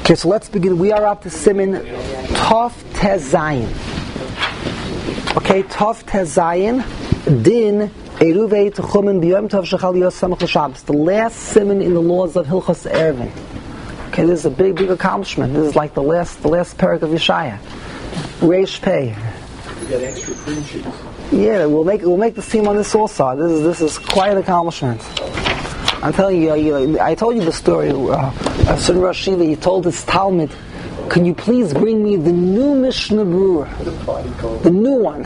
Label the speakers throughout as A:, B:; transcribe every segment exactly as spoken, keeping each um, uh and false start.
A: Okay, so let's begin. We are up to Siman Tov Tez Zayin. Okay, Tov Tez Zayin, Din Eruvei Techumen B'Yom Tov Shechal Yos Samach L'Shabbos. The last Siman in the laws of Hilchos Eruvin. Okay, this is a big, big accomplishment. This is like the last, the last parak of Yeshaya. Reish Pei.
B: You got extra print sheets.
A: Yeah, we'll make we'll make the theme on this also. This is this is quite an accomplishment. I'm telling you, you I told you the story. Uh, a certain Rosh Yeshiva, he told his Talmud, "Can you please bring me the new Mishnah Berurah, the new one?"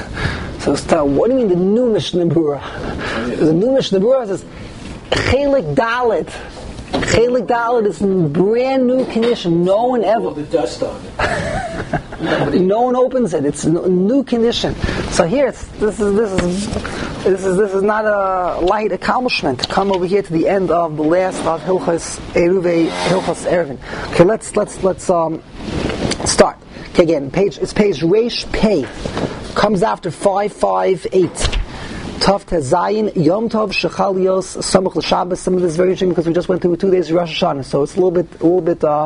A: So it's uh, what do you mean the new Mishnah Berurah? The new Mishnah Berurah says Chelik Dalet. Chelik Dalet is in brand new condition. No one ever.
B: All the dust on it.
A: No one opens it. It's a new condition. So here, it's, this is this is this is this is not a light accomplishment to come over here to the end of the last of Hilchos Eruvei, Hilchos Eruvin. Okay, let's let's let's um start. Okay, again, page it's page Reish Pei, comes after five five eight. Tov Tezayin Yom Tov Shechal Yos Samach L'Shabbos. Some of this is very interesting because we just went through two days of Rosh Hashanah, so it's a little bit a little bit uh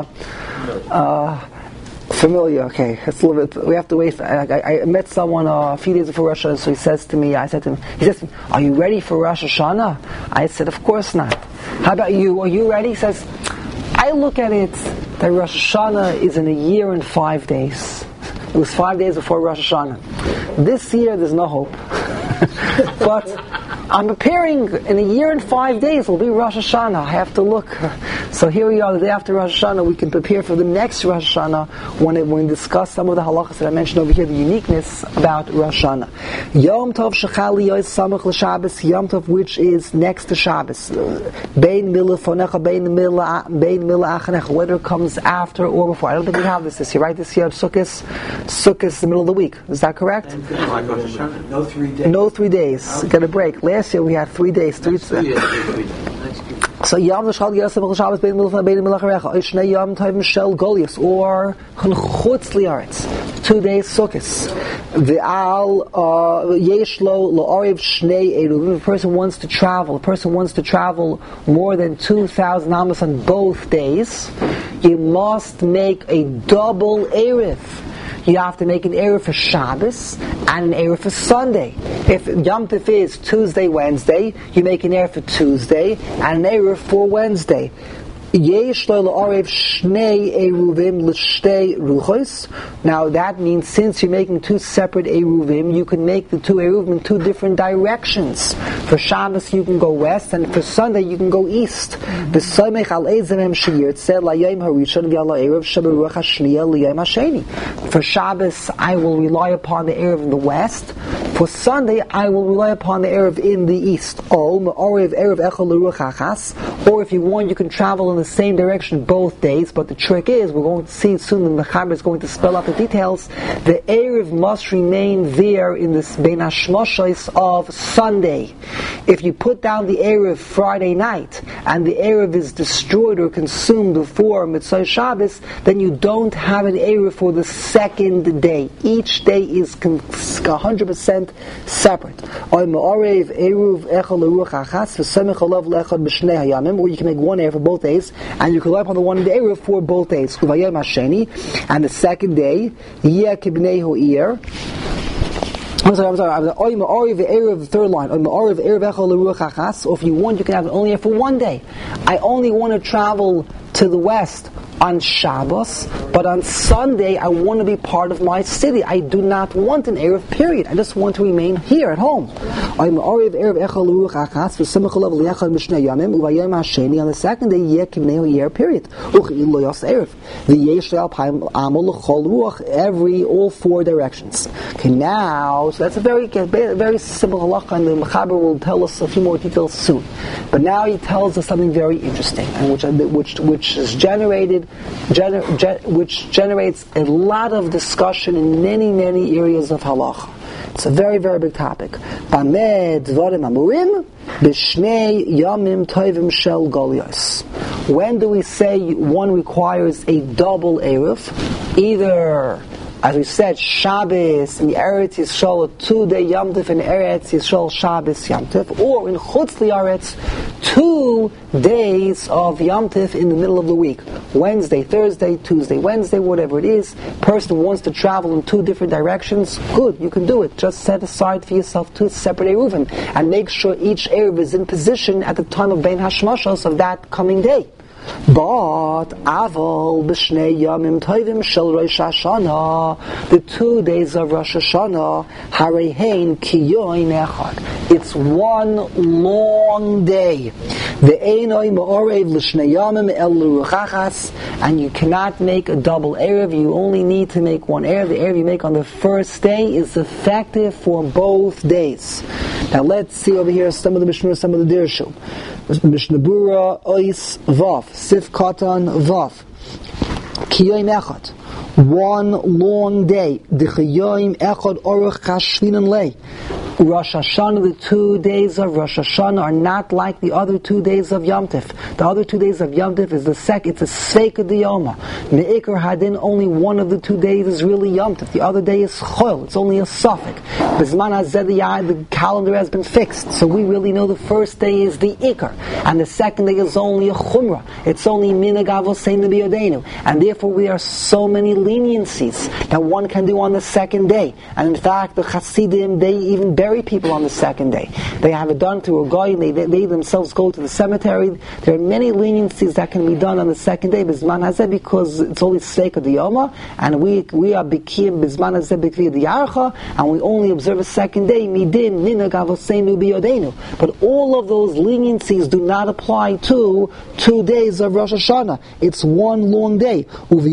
A: uh. familiar, okay. It's a little bit. We have to wait. For, I, I met someone uh, a few days before Rosh Hashanah, so he says to me, I said to him, he says to me, "Are you ready for Rosh Hashanah?" I said, "Of course not." "How about you? Are you ready?" He says, "I look at it that Rosh Hashanah is in a year and five days. It was five days before Rosh Hashanah. This year, there's no hope, but." I'm preparing in a year and five days. Will be Rosh Hashanah. I have to look. So here we are, the day after Rosh Hashanah. We can prepare for the next Rosh Hashanah when, it, when we discuss some of the halachas that I mentioned over here, the uniqueness about Rosh Hashanah. Yom Tov Shechal Yos Samach L'Shabbos. Yom Tov, which is next to Shabbos. Bein Milah Fonecha, Bein Milah Bein Milah Achanecha. Whether it comes after or before. I don't think we have this this year, right? This year, Sukkot. Sukkot is the middle of the week. Is that correct?
B: And like Rosh Hashanah, no three days.
A: No three days. Get a break. Last year we had three days. Three
B: Next three days.
A: So Yom Shechal Yos Samach L'Shabbos Bein Milah Bein Milah Achanecha. Shnei Yom Tovim Shel Golius or Chutz Liaretz. Two days Sukkot. V'al Yesh Lo L'Orev Shnei Eruvim. If a person wants to travel, a person wants to travel more than two thousand amos on both days, you must make a double Erev. You have to make an Erev for Shabbos and an Erev for Sunday. If Yom Tov is Tuesday, Wednesday, you make an Erev for Tuesday and an Erev for Wednesday. Yesh lo l'orev shnei eruvim l'shtei ruchos. Now that means since you're making two separate eruvim, you can make the two eruvim in two different directions. For Shabbos you can go west, and for Sunday you can go east. V'soymech al ezemem sheyir said layom harishon v'al erev shaberuach hashniya liyom hasheni. For Shabbos I will rely upon the erev in the west. For Sunday I will rely upon the erev in the east. Oh, ma'orev erev echol l'ruach hachas. Or if you want, you can travel in the same direction both days, but the trick is, we're going to see soon, the Mechaber is going to spell out the details, the Erev must remain there in this Bein HaShmoshos of Sunday. If you put down the Erev Friday night, and the Erev is destroyed or consumed before Mitzvah Shabbos, then you don't have an Erev for the second day. Each day is one hundred percent separate. Or you can make one Erev for both days, and you can rely upon the one in the Erev for both days. And the second day, Yeh Kibnei Ho'ir. I'm sorry, I'm sorry. The third line. Or if you want, you can have it only for one day. I only want to travel to the west on Shabbos, but on Sunday I want to be part of my city. I do not want an Erev, period. I just want to remain here at home. On the second day, period. Every, all four directions. Okay, now, so that's a very, very simple halacha, and the Mechaber will tell us a few more details soon. But now he tells us something very interesting, and which, which, which is generated Gener- ge- which generates a lot of discussion in many, many areas of halacha. It's a very, very big topic. Bameh dvarim amurim b'shnei yamim tovim shel golios. When do we say one requires a double erev? Either As we said, Shabbos in Eretz Yisrael, a two-day Yom Tov in Eretz Yisrael, Shabbos Yom Tov, or in Chutz Li'aretz, two days of Yom Tov in the middle of the week. Wednesday, Thursday, Tuesday, Wednesday, whatever it is. Person who wants to travel in two different directions, good, you can do it. Just set aside for yourself two separate Eruvim, and make sure each Eruv is in position at the time of Bein Hashmashos of that coming day. But Aval b'shnei yamim tovim shel Rosh Hashanah, the two days of Rosh Hashanah, harehein kiyoin echad. It's one long day. The einoi ma'orev l'shnei yamim el l'ruchachas, and you cannot make a double erev. You only need to make one erev. The erev you make on the first day is effective for both days. Now let's see over here some of the Mishnah, some of the Dirshu. Mishnah Bura Ois Vav Sif Katan Vav Kiyoim Echad, one long day. D'chayoim Echad Oruch Chashvinan Lei. Rosh Hashanah, the two days of Rosh Hashanah are not like the other two days of Yom Tov. The other two days of Yom Tov is the sec, it's a Seika Diyoma. Me'ikar Hadin, only one of the two days is really Yom Tov. The other day is Chol, it's only a suffix. Bizman HaZediyah, the calendar has been fixed. So we really know the first day is the Ikar. And the second day is only a Chumrah. It's only Minhag Avoseinu B'Yodeinu. And therefore we are so many leniencies that one can do on the second day. And in fact, the Hasidim, they even bury people on the second day. They have it done through a guy, and they, they, they themselves go to the cemetery. There are many leniencies that can be done on the second day, Bizman Hazeh, because it's only Seika Diyoma, and we we are Bikiyim Bizman Hazeh Bikiyim Diyarcha, and we only observe a second day, Midin Minhag Avoseinu B'Yodeinu. But all of those leniencies do not apply to two days of Rosh Hashanah. It's one long day.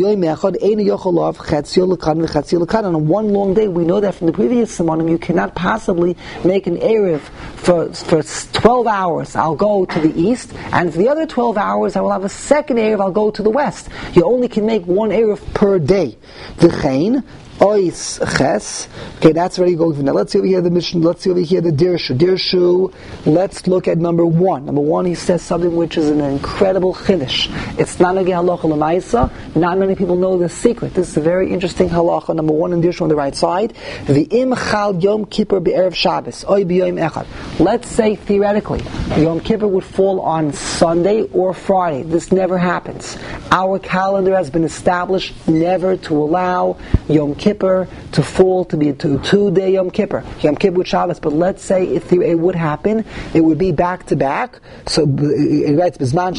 A: And on one long day, we know that from the previous Simonim, you cannot possibly make an Erev for, for twelve hours. I'll go to the east, and for the other twelve hours, I will have a second Erev, I'll go to the west. You only can make one Erev per day. V'chein, Ois Ches. Okay, that's already going for now. Let's see over here the mission. Let's see over here the Dirshu. Dirshu. Let's look at number one. Number one, he says something which is an incredible chiddush. It's not a halacha l'maisa. Not many people know the secret. This is a very interesting halacha. Number one in Dirshu on the right side. V'im chal Yom Kippur be'erev Shabbos. Oy b'yom echad. Let's say theoretically, Yom Kippur would fall on Sunday or Friday. This never happens. Our calendar has been established never to allow Yom Kippur to fall to be a two, two-day Yom Kippur. Yom Kippur with Shabbos, but let's say if it would happen, it would be back-to-back. So it writes, Bizman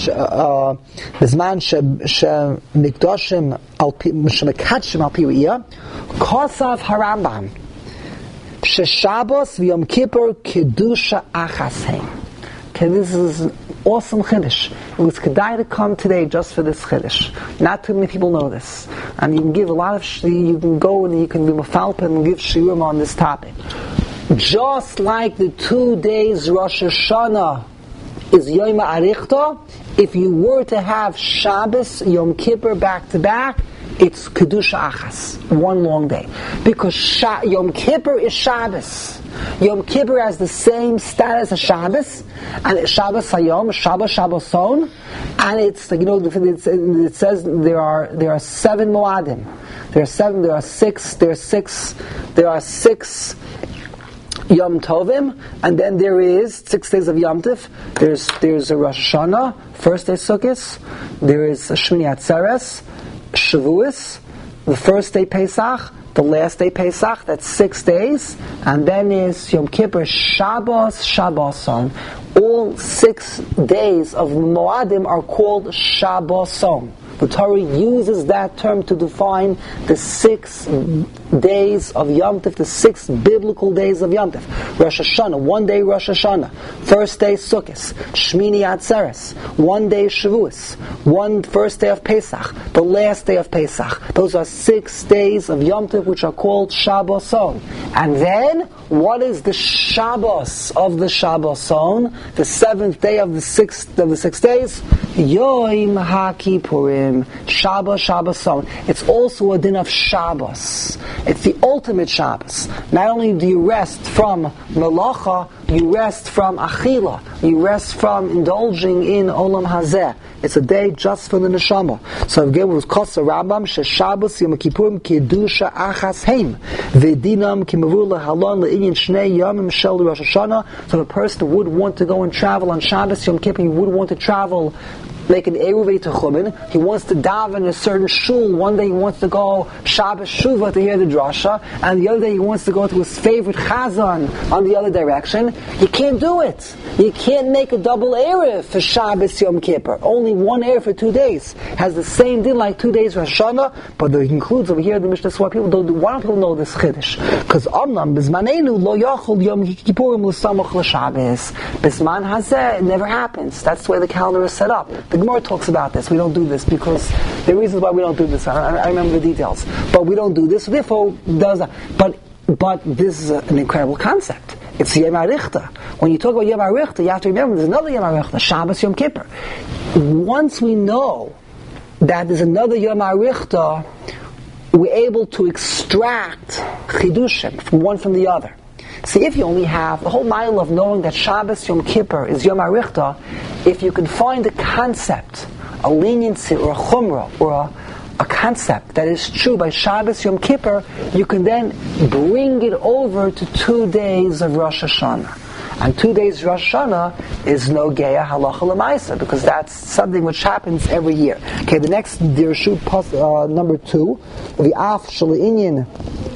A: she'mikdoshim she'mekatshim al piriyah, kosav harambam, she'shabbos v'Yom Kippur kedusha achasheim. Okay, this is an awesome chiddush. It was kedai to come today just for this chiddush. Not too many people know this, and you can give a lot of. Sh- you can go and you can be mafalpa and give shiurim on this topic. Just like the two days Rosh Hashanah is Yom Arichta, if you were to have Shabbos Yom Kippur back to back, it's kedusha achas, one long day, because Sha- Yom Kippur is Shabbos. Yom Kippur has the same status as Shabbos, and Shabbos Hayom, Shabbos Shabboson, and it's like, you know, it's, it says there are there are seven Moadim, there are seven, there are six, there are six, there are six Yom Tovim, and then there is six days of Yom Tov. There's there's a Rosh Hashanah, first day Sukkot, there is a Shmini Atzeres, Shavuos, the first day Pesach, the last day Pesach, that's six days, and then is Yom Kippur, Shabbos, Shabboson. All six days of Moadim are called Shabboson. The Torah uses that term to define the six days of Yom Tov, the six biblical days of Yom Tov. Rosh Hashanah, one day Rosh Hashanah. First day Sukkot. Shmini Atzeres. One day Shavuos. One first day of Pesach. The last day of Pesach. Those are six days of Yom Tov which are called Shabboson. And then, what is the Shabbos of the Shabboson? The seventh day of the sixth of the six days? Yom HaKippurim. Shabbos, Shabboson. It's also a din of Shabbos. It's the ultimate Shabbos. Not only do you rest from Melacha, you rest from Achila. You rest from indulging in Olam Hazeh. It's a day just for the Neshama. So again, it was Kosa Rambam, She Shabbos Yom Kippurim Kedusha Achas Heim V'dinam Kimavur Lehalon Le'inyan Shnei Yomim Shel Rosh Hashanah. So if a person would want to go and travel on Shabbos Yom Kippur, he would want to travel like an Eruvei Techumen. He wants to daven in a certain shul. One day he wants to go Shabbos Shuvah to hear the drasha, and the other day he wants to go to his favorite Chazan on the other direction. You can't do it. You can't make a double Erev for Shabbos Yom Kippur. Only one Erev for two days. Has the same din like two days Rosh Hashanah, but it includes over here the Mishnah. Why people don't do, why don't people know this Chiddush? Because Amnam Bizmanenu Lo Yachol Yom Kippurim L'Samach L'Shabbos. Bisman Hazeh, it never happens. That's the way the calendar is set up. The Gemara talks about this. We don't do this because there are reasons why we don't do this. I, I remember the details, but we don't do this. So therefore, does that. But but this is a, an incredible concept. It's Yom HaRichta. When you talk about Yom HaRichta, you have to remember there's another Yom HaRichta, Shabbos Yom Kippur. Once we know that there's another Yom HaRichta, we're able to extract chidushim from one from the other. See, if you only have the whole mile of knowing that Shabbos Yom Kippur is Yom HaRichta, if you can find a concept, a leniency or a chumrah or a, a concept that is true by Shabbos Yom Kippur, you can then bring it over to two days of Rosh Hashanah. And two days Rosh Hashanah is no Geya Halacha L'Maisa, because that's something which happens every year. Okay, the next Dirshut uh, number two, the Af Shala'inyan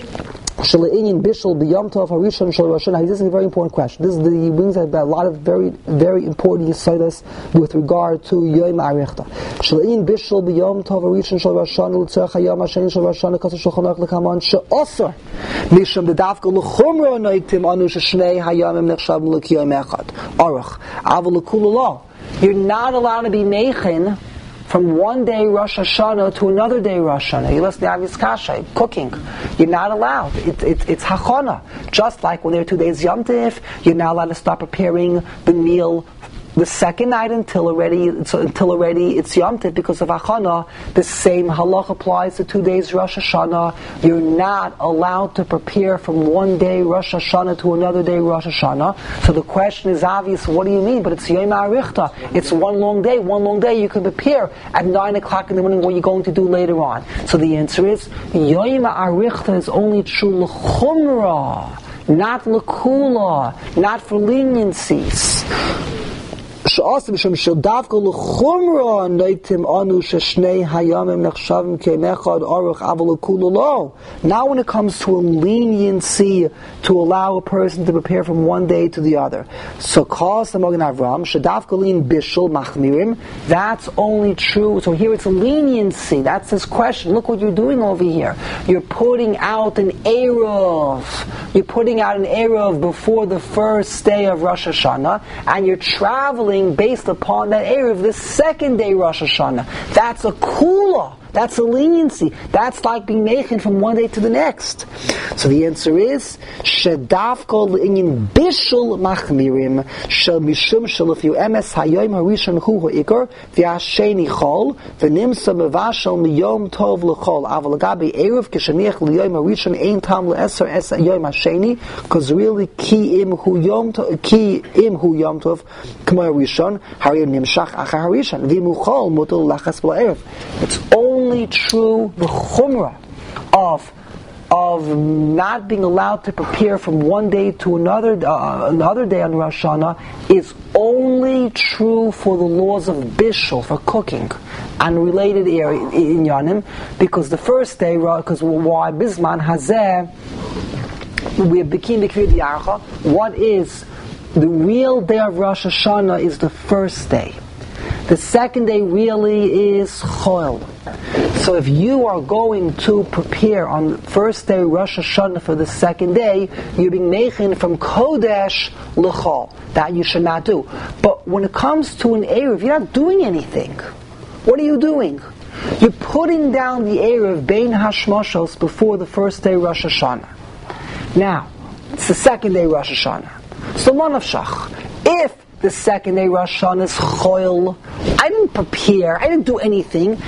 A: Shala'inyan Bishul B'Yom Tov Harishon Shal Rosh Hashanah. This is a very important question. This is the, he brings up a lot of very, very important yesodus with regard to Yom HaRichta. Shala'inyan Bishul B'Yom Tov Harishon Shal Rosh Hashanah L'tzorech Hayom HaSheni Shal Rosh Hashanah Kaseh Shulchan Aruch L'Kaman She'osor Mishum D'Davka L'Chumra Noiktim Anu Sheshnei Hayomim Nechshavim L'Kiyom Echad Aruch Aval L'Kula Lo. You're not allowed to be Meichin from one day Rosh Hashanah to another day Rosh Hashanah. You listen to Avis Kasha, cooking. You're not allowed. It, it, it's Hachana. Just like when there are two days Yom Tov, you're not allowed to start preparing the meal the second night until already so until already it's Yom Tov because of Hachana. The same halach applies to two days Rosh Hashanah. You're not allowed to prepare from one day Rosh Hashanah to another day Rosh Hashanah. So the question is obvious, what do you mean? But it's Yom HaRichta. It's one long day. One long day you can prepare at nine o'clock in the morning what you're going to do later on. So the answer is, Yom HaRichta is only true l'chumrah, not l'kula, not for leniencies. Now when it comes to a leniency to allow a person to prepare from one day to the other, so that's only true. So here it's a leniency. That's his question. Look what you're doing over here. You're putting out an Erev. You're putting out an Erev before the first day of Rosh Hashanah, and you're traveling based upon that Erev, the second day Rosh Hashanah. That's a kula. That's a leniency. That's like being mechin from one day to the next. So the answer is shedavkol le'inyan bishul machmirim shel mishum shel if you emes hayom harishon hu ha'ikar v'hasheni chol v'nimsa mevashel miyom tov l'chol aval agabi erev k'shaniach liyom harishon ein tam le'eser es yom hasheni because really ki im hu yom tov ki im hu yom tov k'mo harishon hariyim nimshach achar harishon v'imu chol mutul lachas b'la'erev. It's only Only true the chumrah of of not being allowed to prepare from one day to another uh, another day on Rosh Hashanah is only true for the laws of bishul, for cooking and related area in Yanim, because the first day, because why Bisman Hazeh we became the Kriyat Yarcha. What is the real day of Rosh Hashanah is the first day. The second day really is Chol. So if you are going to prepare on the first day Rosh Hashanah for the second day, you're being mechin from Kodesh l'Chol. That you should not do. But when it comes to an Erev, you're not doing anything. What are you doing? You're putting down the Erev Bein Hashmoshos before the first day Rosh Hashanah. Now, it's the second day Rosh Hashanah. So Manavshach, if the second day Rosh Hashanah is Choil, I didn't prepare, I didn't do anything, I didn't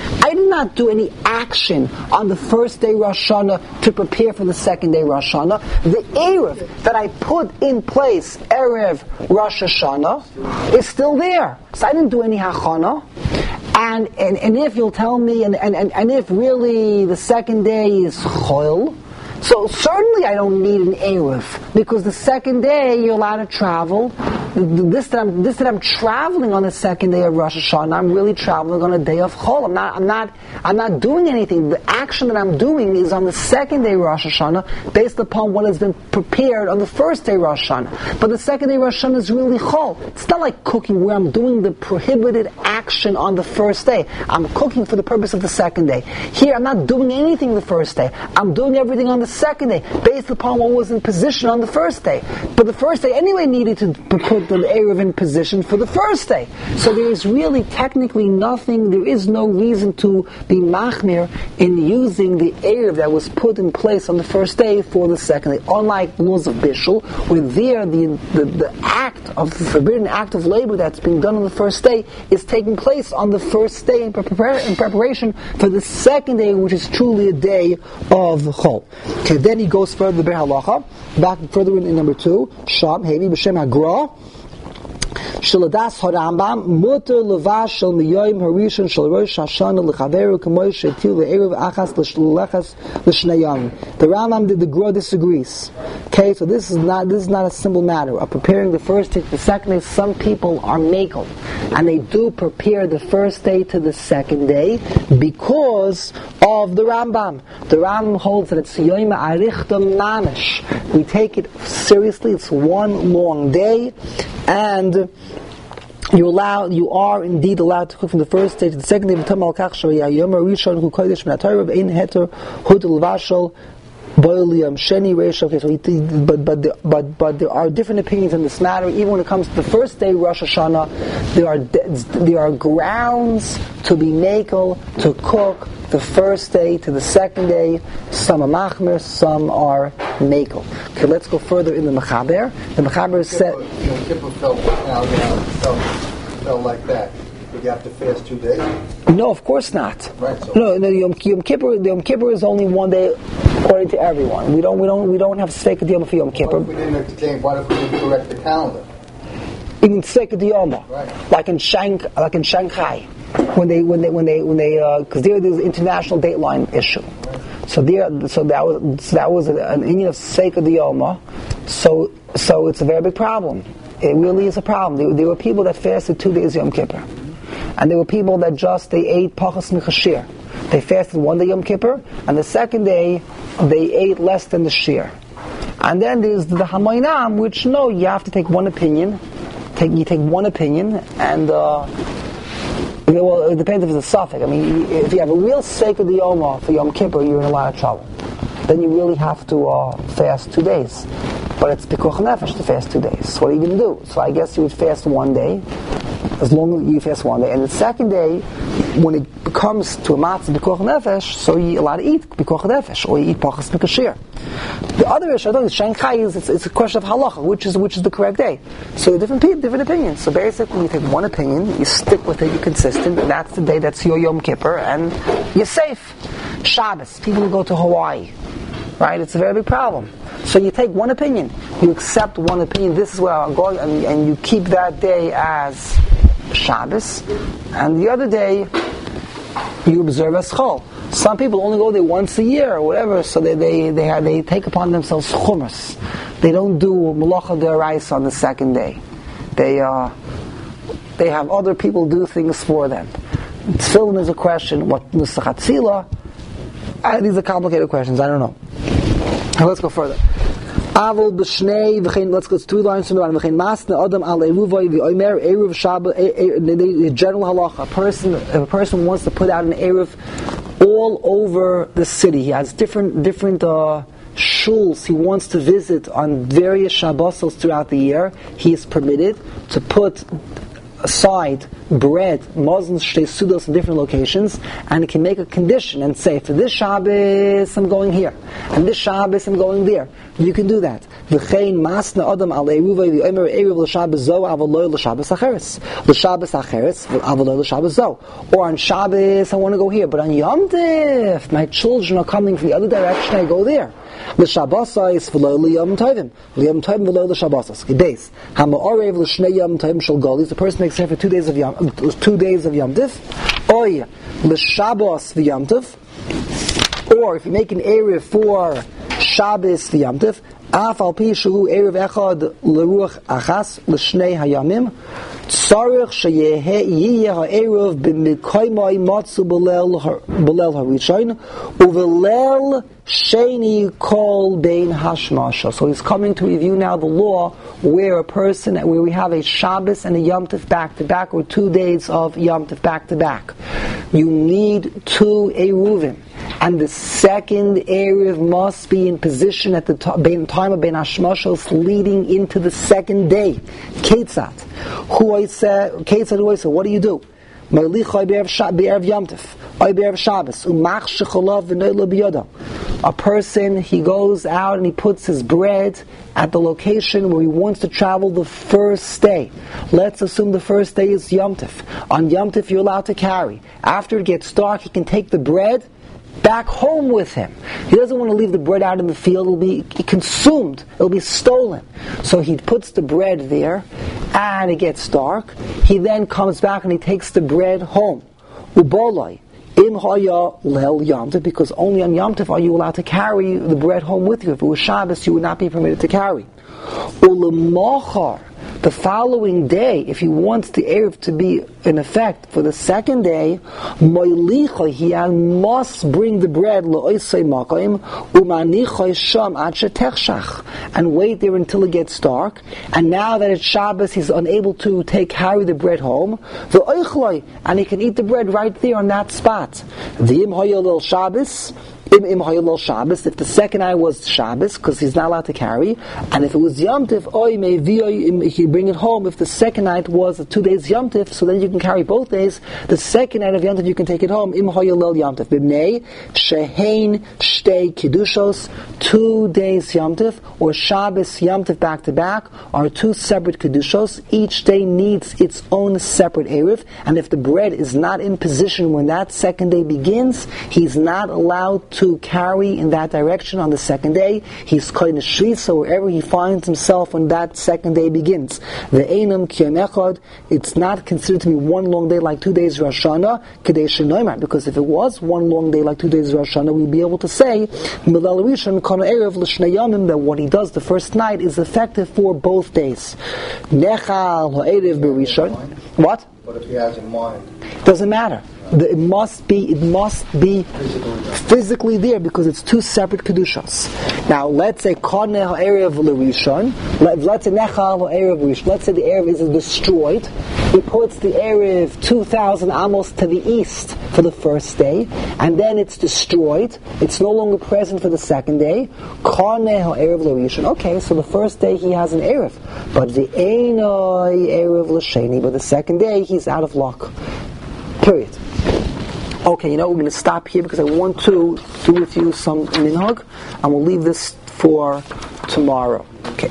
A: not do any action on the first day Rosh Hashanah to prepare for the second day Rosh Hashanah. The Erev that I put in place Erev Rosh Hashanah is still there. So I didn't do any hachana. And, and and if you'll tell me, and, and, and if really the second day is Chol, so certainly I don't need an Erev, because the second day you're allowed to travel. This that I'm this that I'm traveling on the second day of Rosh Hashanah, I'm really traveling on a day of Chol. I'm not I'm not I'm not doing anything. The action that I'm doing is on the second day Rosh Hashanah, based upon what has been prepared on the first day Rosh Hashanah. But the second day Rosh Hashanah is really Chol. It's not like cooking where I'm doing the prohibited action on the first day. I'm cooking for the purpose of the second day. Here I'm not doing anything the first day. I'm doing everything on the second day, based upon what was in position on the first day. But the first day anyway needed to put the Erev in position for the first day. So there is really technically nothing, there is no reason to be machmir in using the Erev that was put in place on the first day for the second day. Unlike laws of Bishul, where there the, the, the act of the forbidden act of labor that's being done on the first day is taking place on the first day in, prepar- in preparation for the second day, which is truly a day of Chol. Okay, then he goes further, the Halacha, back further in, in number two, Sham, Hevi, B'Shem Hagra, Shaladas Harambam Mutter Levash Shel Miyoyim Harishon Shel Rosh Hashanah Lechaveru Kamoy Shetil Ve'eruv Achas L'Lechas L'Shnayam. The Rambam did the Gra disagrees. Okay, so this is not this is not a simple matter of preparing the first day to the second day. Some people are makel, and they do prepare the first day to the second day because of the Rambam. The Rambam holds that it's Yoyim Arichta Mamish. We take it seriously. It's one long day, and you allow, you are indeed allowed to cook from the first day to the second day. Okay, so he, but but there, but but there are different opinions in this matter. Even when it comes to the first day Rosh Hashanah, there are there are grounds to be makel, to cook the first day to the second day. Some are machmir, some are makel. Okay, let's go further in the Mechaber. The Mechaber said,
C: Yom Kippur fell down, fell, fell like that. Would you have to fast two days?
A: no, of course not.
C: Right. So
A: No, no. Yom, Yom Kippur, the Yom Kippur is only one day, according to everyone. We don't, we don't, we don't have Sfeik Yom for Yom
C: what
A: Kippur.
C: if we didn't exchange? What if we didn't correct the calendar?
A: Even Sfeik Yom,
C: Right.
A: like in Shank, like in Shanghai, when they, when they, when they, when they, because uh, there there's an international dateline issue. So there, so that was, so that was an Indian of Sfeik Yom. So, so it's a very big problem. It really is a problem. There, there were people that fasted two days Yom Kippur. And there were people that just, they ate pachas michashir. They fasted one day Yom Kippur, and the second day, they ate less than the shir. And then there's the Hamoinam, which, no, you have to take one opinion. Take, you take one opinion, and, uh, well, it depends if it's a suffix. I mean, if you have a real sacred Yom for Yom Kippur, you're in a lot of trouble. Then you really have to uh, fast two days. But it's pikuach nefesh to fast two days. So what are you going to do? So I guess you would fast one day, as long as you fast one day. And the second day, when it comes to a matzah pikuach nefesh, so you're allowed to eat pikuach nefesh, or you eat pachas mikashir. The other issue, I think, is Shanghai is it's, it's a question of halacha, which is which is the correct day. So different people, different opinions. So basically, you take one opinion, you stick with it, you're consistent, and that's the day that's your Yom Kippur, and you're safe. Shabbos, people who go to Hawaii, right? It's a very big problem. So you take one opinion, you accept one opinion. This is where I'm going, and, and you keep that day as Shabbos, and the other day you observe as Chol. Some people only go there once a year or whatever, so they they they, have, they take upon themselves chumras. They don't do malacha de'oraisa on the second day. They uh, they have other people do things for them. Tefillin is a question. What nusach hatzila? Uh, these are complicated questions. I don't know. Now let's go further. Avol b'shnei v'chein. Let's go to two lines from the bottom. V'chein masna adam al eruvay v'omer eruv shabbat. The general halacha. A person, if a person wants to put out an eruv all over the city, he has different different uh, shuls he wants to visit on various Shabbos throughout the year. He is permitted to put aside bread, Muslims shtei sudos in different locations, and it can make a condition and say, for this Shabbos I'm going here, and this Shabbos I'm going there. You can do that. V'chein masna adam al eruvay v'omer eruv l'Shabbos zo avaloi l'Shabbos acheres. L'Shabbos acheres avaloi l'Shabbos zo. Or on Shabbos I want to go here, but on Yom Tif my children are coming from the other direction, I go there. L'Shabbosais v'lo l'Yom Tovim. L'Yom Tovim v'lo l'Shabbosas. Gedei. Ha'ma'orev l'shnei Yom Tovim shel Golis. The person makes hair for two days of Yom, two days of Yom Tif. Oy l'Shabbos v'Yom Tif. Or if you make an area for Shabbos v'Yom Tif, af al pi shehu erev echad l'ruach achas l'shnei hayamim, tzarich sheyeh yiyeh ha'erev b'mikoymai matzu b'lel harishon u'v'lel sheni kol bein hashmasha. So he's coming to review now the law where a person, where we have a Shabbos and a Yom Tif back to back, or two days of Yom Tif back to back. You need two eruvim. And the second Erev must be in position at the t- time of Ben Hashmashos, leading into the second day. Ketzat. Who I say, Ketzat, who I say, what do you do? Me'lichai be'erev Yom Tif, oy be'erev Shabbos, u'mach shecholav v'noilo b'yoda. A person, he goes out and he puts his bread at the location where he wants to travel the first day. Let's assume the first day is Yom Tif. On Yom Tif you're allowed to carry. After it gets dark, he can take the bread back home with him. He doesn't want to leave the bread out in the field. It'll be consumed. It'll be stolen. So he puts the bread there, and it gets dark. He then comes back and he takes the bread home. Ubolai. Im haya lel Yom Tif, because only on Yom Tif are you allowed to carry the bread home with you. If it was Shabbos, you would not be permitted to carry. Ulemachar. The following day, if he wants the Erev to be in effect for the second day, Moilicha, he must bring the bread Lo'osei Makayim Umanichai Sham Ad Shetechshach, and wait there until it gets dark. And now that it's Shabbos, he's unable to take carry the bread home. V'oichloi, and he can eat the bread right there on that spot. V'im Hayalil Shabbos. Im im hayalol Shabbos, if the second eye was Shabbos, because he's not allowed to carry, and if it was Yom Tif, oy may vi he bring it home. If the second night was two days Yom Tif, so then you can carry both days. The second night of Yom Tif, you can take it home. Im hayalol Yom Tif, b'mnei shehein shtei kiddushos, two days Yom Tif, or Shabbos Yom Tif back to back, are two separate kiddushos. Each day needs its own separate erev, and if the bread is not in position when that second day begins, he's not allowed to to carry in that direction on the second day. He's kohen shvi, so wherever he finds himself when that second day begins. The einam kiyom echad, it's not considered to be one long day like two days Rosh Hashanah, kedei shenoimar, because if it was one long day like two days Rosh Hashanah, we'd be able to say milal rishon kana erev l'shnei yamim, that what he does the first night is effective for both days. Nechal ha'erev b'rishon. What?
C: What if he has in mind?
A: Doesn't matter. It must be, it must be physically there, because it's two separate kedushas. Now, let's say Koneh ha'erev l'rishon. Let's say Nechal ha'erev l'rishon. Let's say the erev is destroyed. He puts the erev two thousand amos to the east for the first day, and then it's destroyed. It's no longer present for the second day. Koneh ha'erev l'rishon. Okay, so the first day he has an erev, but the einoi erev l'sheni. But the second day he's out of luck. Period. Okay, you know, we're going to stop here because I want to do with you some minhag, and we'll leave this for tomorrow. Okay.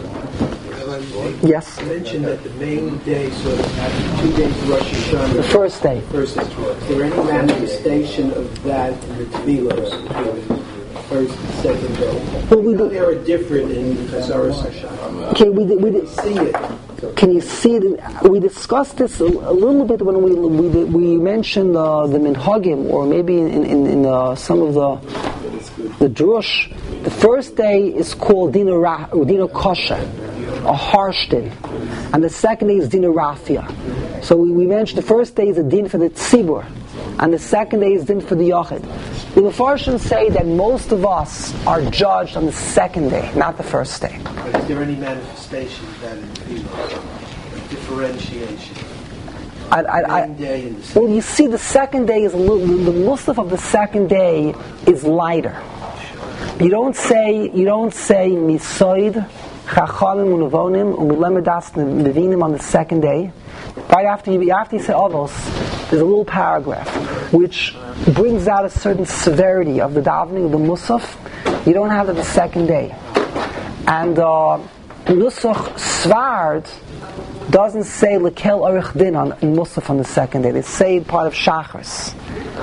A: Yes?
B: You mentioned that the main day, sort of, after two days of Rosh Hashanah.
A: The first day.
B: First day. Is there any manifestation of that in the Tefillos between the first and second day?
A: Well, we do.
B: They are different in Chazaras Hashanah.
A: Okay, we did. We did.
B: See it.
A: Can you see it? We discussed this a, a little bit when we we, did, we mentioned uh, the minhagim, or maybe in in, in uh, some of the the drush. The first day is called dina ra, dina kosher, a harsh din, and the second day is dina rafia. So we, we mentioned the first day is a din for the tzibur, and the second day is din for the yachid. The Mefarshim say that most of us are judged on the second day, not the first day.
B: But is there any manifestation of that in Tefillah? Differentiation?
A: I, I, I,
B: day and the
A: well, you see, the second day is a little, the musaf of the second day is lighter. You don't say you don't say misoid chachamim unevonim u'milemedas nevinim on the second day. right after you, after you say Avos, there's a little paragraph which brings out a certain severity of the davening of the Musaf. You don't have it the second day. And uh, Nusach Svard doesn't say Lekel Orich Din on in Musaf on the second day. They say part of Shachris.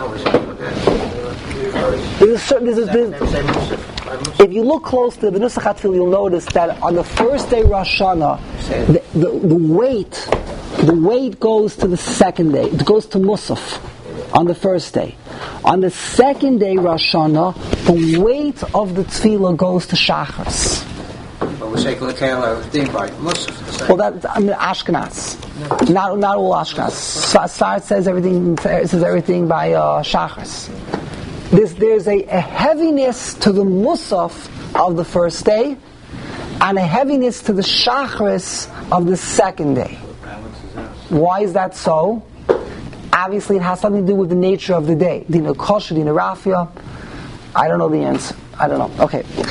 A: There's a certain, there's a, there's, if you look close to the Nusach HaTefillah, you'll notice that on the first day Rosh Hashanah, the, the, the weight, the weight goes to the second day. It goes to Musaf on the first day. On the second day Rosh Hashanah, the weight of the Tefillah goes to Shachris.
D: But we say Lekel Orich Din by Musaf.
A: Well, that I mean Ashkenaz, not not all Ashkenaz. Sar says everything says everything by uh, Shachris. There's there's a, a heaviness to the Musaf of the first day, and a heaviness to the Shachris of the second day. Why is that so? Obviously, it has something to do with the nature of the day. Dina Kosher, Dina Rafia. I don't know the answer. I don't know. Okay.